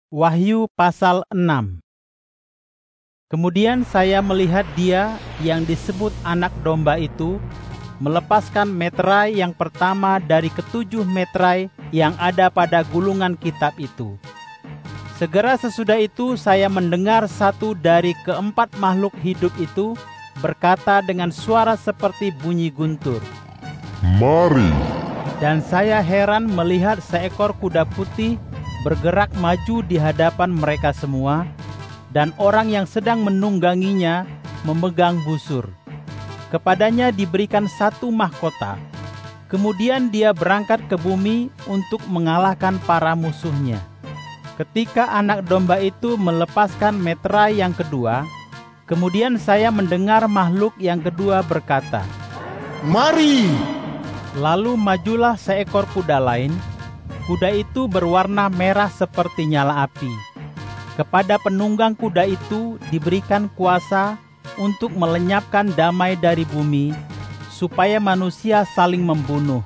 Wahyu pasal 6. Kemudian saya melihat Dia yang disebut Anak Domba itu melepaskan meterai yang pertama dari ketujuh meterai yang ada pada gulungan kitab itu. Segera sesudah itu saya mendengar satu dari keempat makhluk hidup itu berkata dengan suara seperti bunyi guntur, "Mari!" Dan saya heran melihat seekor kuda putih bergerak maju di hadapan mereka semua, dan orang yang sedang menungganginya memegang busur. Kepadanya diberikan satu mahkota. Kemudian dia berangkat ke bumi untuk mengalahkan para musuhnya. Ketika Anak Domba itu melepaskan meterai yang kedua, kemudian saya mendengar makhluk yang kedua berkata, "Mari!" Lalu majulah seekor kuda lain. Kuda itu berwarna merah seperti nyala api. Kepada penunggang kuda itu diberikan kuasa untuk melenyapkan damai dari bumi, supaya manusia saling membunuh.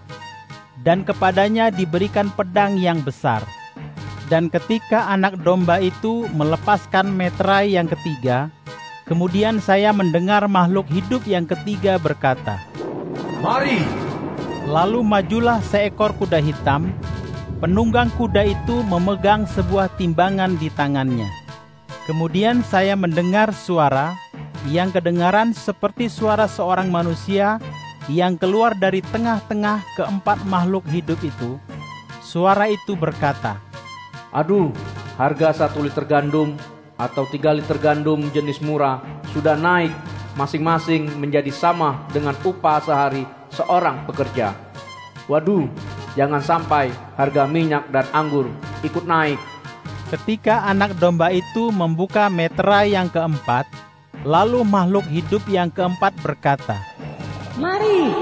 Dan kepadanya diberikan pedang yang besar. Dan ketika Anak Domba itu melepaskan meterai yang ketiga, kemudian saya mendengar makhluk hidup yang ketiga berkata, "Mari!" Lalu majulah seekor kuda hitam. Penunggang kuda itu memegang sebuah timbangan di tangannya. Kemudian saya mendengar suara yang kedengaran seperti suara seorang manusia yang keluar dari tengah-tengah keempat makhluk hidup itu. Suara itu berkata, "Aduh, harga 1 liter gandum atau 3 liter gandum jenis murah sudah naik masing-masing menjadi sama dengan upah sehari seorang pekerja. Waduh, jangan sampai harga minyak dan anggur ikut naik." Ketika Anak Domba itu membuka meterai yang keempat, lalu makhluk hidup yang keempat berkata, "Mari!"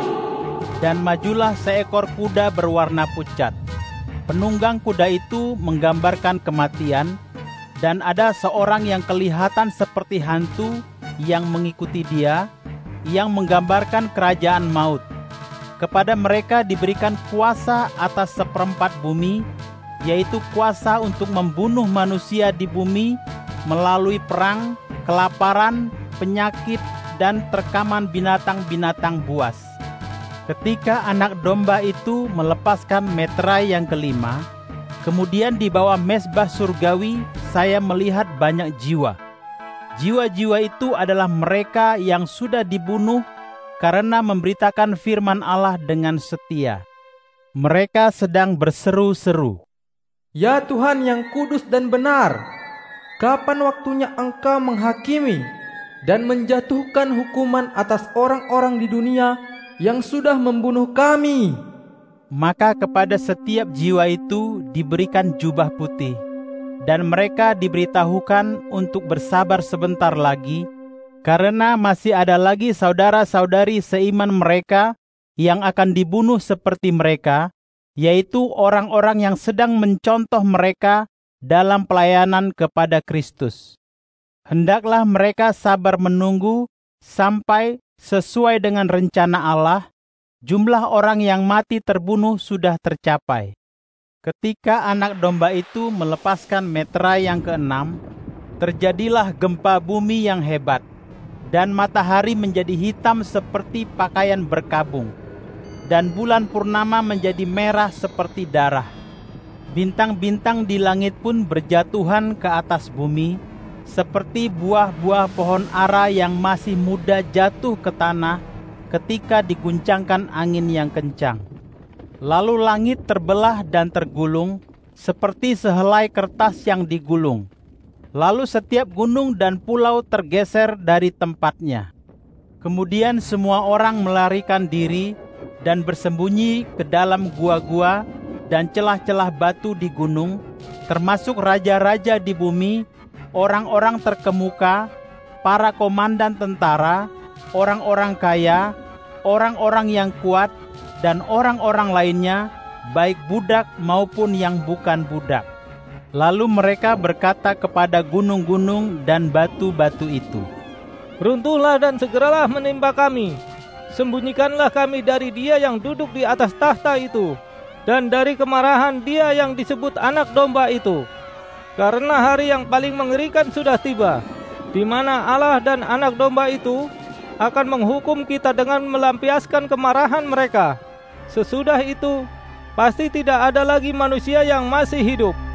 Dan majulah seekor kuda berwarna pucat. Penunggang kuda itu menggambarkan kematian, dan ada seorang yang kelihatan seperti hantu yang mengikuti dia, yang menggambarkan kerajaan maut. Kepada mereka diberikan kuasa atas seperempat bumi, yaitu kuasa untuk membunuh manusia di bumi melalui perang, kelaparan, penyakit, dan terkaman binatang-binatang buas. Ketika Anak Domba itu melepaskan meterai yang kelima, kemudian di bawah mezbah surgawi saya melihat banyak jiwa. Jiwa-jiwa itu adalah mereka yang sudah dibunuh karena memberitakan firman Allah dengan setia. Mereka sedang berseru-seru, "Ya Tuhan yang kudus dan benar, kapan waktunya Engkau menghakimi dan menjatuhkan hukuman atas orang-orang di dunia yang sudah membunuh kami?" Maka kepada setiap jiwa itu diberikan jubah putih, dan mereka diberitahukan untuk bersabar sebentar lagi, karena masih ada lagi saudara-saudari seiman mereka yang akan dibunuh seperti mereka, yaitu orang-orang yang sedang mencontoh mereka dalam pelayanan kepada Kristus. Hendaklah mereka sabar menunggu sampai sesuai dengan rencana Allah, jumlah orang yang mati terbunuh sudah tercapai. Ketika Anak Domba itu melepaskan meterai yang keenam, terjadilah gempa bumi yang hebat, dan matahari menjadi hitam seperti pakaian berkabung, dan bulan purnama menjadi merah seperti darah. Bintang-bintang di langit pun berjatuhan ke atas bumi, seperti buah-buah pohon ara yang masih muda jatuh ke tanah ketika diguncangkan angin yang kencang. Lalu langit terbelah dan tergulung, seperti sehelai kertas yang digulung. Lalu setiap gunung dan pulau tergeser dari tempatnya. Kemudian semua orang melarikan diri dan bersembunyi ke dalam gua-gua dan celah-celah batu di gunung, termasuk raja-raja di bumi, orang-orang terkemuka, para komandan tentara, orang-orang kaya, orang-orang yang kuat, dan orang-orang lainnya, baik budak maupun yang bukan budak. Lalu mereka berkata kepada gunung-gunung dan batu-batu itu, "Runtuhlah dan segeralah menimpa kami. Sembunyikanlah kami dari Dia yang duduk di atas tahta itu, dan dari kemarahan Dia yang disebut Anak Domba itu. Karena hari yang paling mengerikan sudah tiba, di mana Allah dan Anak Domba itu akan menghukum kita dengan melampiaskan kemarahan mereka. Sesudah itu, pasti tidak ada lagi manusia yang masih hidup.